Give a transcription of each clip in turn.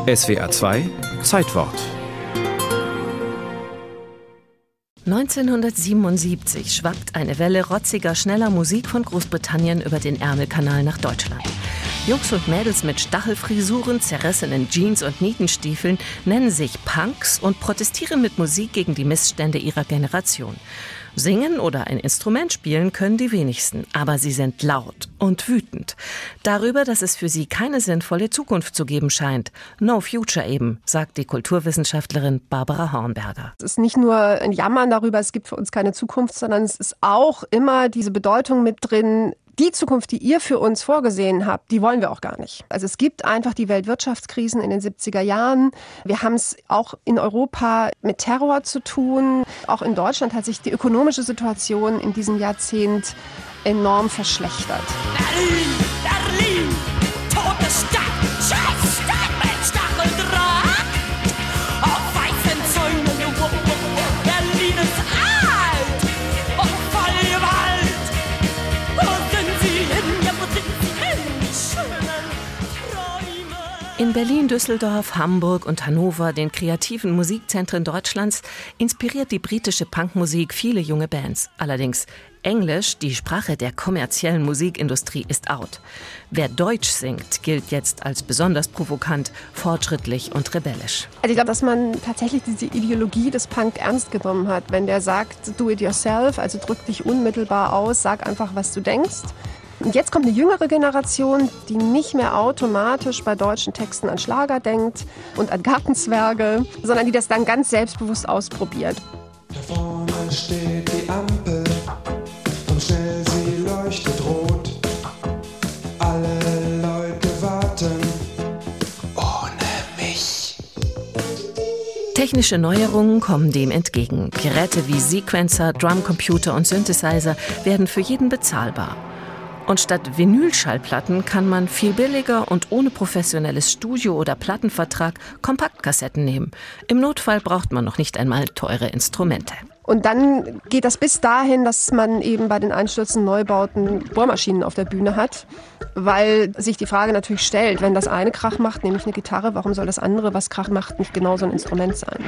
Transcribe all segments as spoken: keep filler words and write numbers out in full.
S W R zwei Zeitwort. neunzehnhundertsiebenundsiebzig schwappt eine Welle rotziger, schneller Musik von Großbritannien über den Ärmelkanal nach Deutschland. Jungs und Mädels mit Stachelfrisuren, zerrissenen Jeans und Nietenstiefeln nennen sich Punks und protestieren mit Musik gegen die Missstände ihrer Generation. Singen oder ein Instrument spielen können die wenigsten, aber sie sind laut und wütend. Darüber, dass es für sie keine sinnvolle Zukunft zu geben scheint. No future eben, sagt die Kulturwissenschaftlerin Barbara Hornberger. Es ist nicht nur ein Jammern darüber, es gibt für uns keine Zukunft, sondern es ist auch immer diese Bedeutung mit drin, die Zukunft, die ihr für uns vorgesehen habt, die wollen wir auch gar nicht. Also es gibt einfach die Weltwirtschaftskrisen in den siebziger Jahren. Wir haben es auch in Europa mit Terror zu tun. Auch in Deutschland hat sich die ökonomische Situation in diesem Jahrzehnt enorm verschlechtert. Berlin, Berlin, tote Stadt, scheiß Stadt mit Stacheldraht. Auf weißen Zäunen, wow, wow, wow. Berlin ist alt und voll Gewalt. Wo sind sie hin, ja, wo sind sie hin, die schönen Träume? In Berlin, Düsseldorf, Hamburg und Hannover, den kreativen Musikzentren Deutschlands, inspiriert die britische Punkmusik viele junge Bands. Allerdings Englisch, die Sprache der kommerziellen Musikindustrie, ist out. Wer Deutsch singt, gilt jetzt als besonders provokant, fortschrittlich und rebellisch. Also ich glaube, dass man tatsächlich diese Ideologie des Punk ernst genommen hat. Wenn der sagt, do it yourself, also drück dich unmittelbar aus, sag einfach, was du denkst. Und jetzt kommt eine jüngere Generation, die nicht mehr automatisch bei deutschen Texten an Schlager denkt und an Gartenzwerge, sondern die das dann ganz selbstbewusst ausprobiert. Da vorne steht die Ampel und schnell sie leuchtet rot. Alle Leute warten ohne mich. Technische Neuerungen kommen dem entgegen. Geräte wie Sequencer, Drumcomputer und Synthesizer werden für jeden bezahlbar. Und statt Vinylschallplatten kann man viel billiger und ohne professionelles Studio- oder Plattenvertrag Kompaktkassetten nehmen. Im Notfall braucht man noch nicht einmal teure Instrumente. Und dann geht das bis dahin, dass man eben bei den einstürzenden Neubauten Bohrmaschinen auf der Bühne hat, weil sich die Frage natürlich stellt, wenn das eine Krach macht, nämlich eine Gitarre, warum soll das andere, was Krach macht, nicht genauso ein Instrument sein?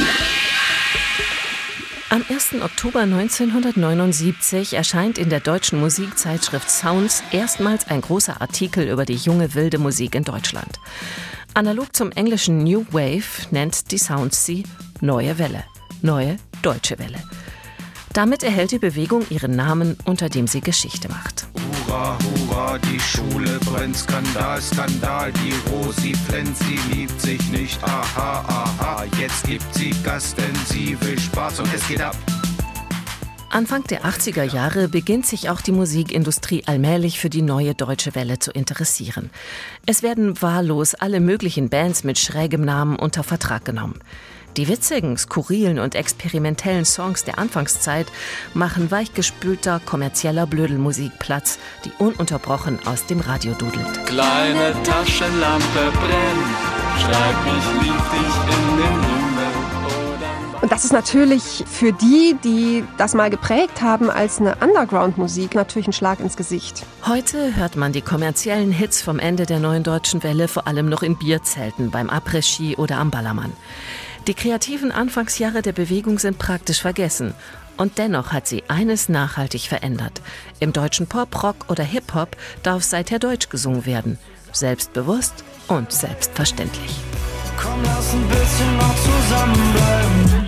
Am ersten Oktober neunzehnhundertneunundsiebzig erscheint in der deutschen Musikzeitschrift Sounds erstmals ein großer Artikel über die junge wilde Musik in Deutschland. Analog zum englischen New Wave nennt die Sounds sie Neue Welle, neue deutsche Welle. Damit erhält die Bewegung ihren Namen, unter dem sie Geschichte macht. Hurra, hurra, die Schule brennt, Skandal, Skandal, die Rosi flennt, sie liebt sich nicht, aha, aha, jetzt gibt sie Gas, denn sie will Spaß und es geht ab. Anfang der achtziger Jahre beginnt sich auch die Musikindustrie allmählich für die neue deutsche Welle zu interessieren. Es werden wahllos alle möglichen Bands mit schrägem Namen unter Vertrag genommen. Die witzigen, skurrilen und experimentellen Songs der Anfangszeit machen weichgespülter, kommerzieller Blödelmusik Platz, die ununterbrochen aus dem Radio dudelt. Kleine Taschenlampe brennt, schreib mich, lieb dich in den Himmel. Und das ist natürlich für die, die das mal geprägt haben als eine Underground-Musik, natürlich ein Schlag ins Gesicht. Heute hört man die kommerziellen Hits vom Ende der neuen deutschen Welle vor allem noch in Bierzelten, beim Après-Ski oder am Ballermann. Die kreativen Anfangsjahre der Bewegung sind praktisch vergessen. Und dennoch hat sie eines nachhaltig verändert. Im deutschen Pop, Rock oder Hip-Hop darf seither Deutsch gesungen werden. Selbstbewusst und selbstverständlich. Komm, lass ein bisschen noch zusammenbleiben.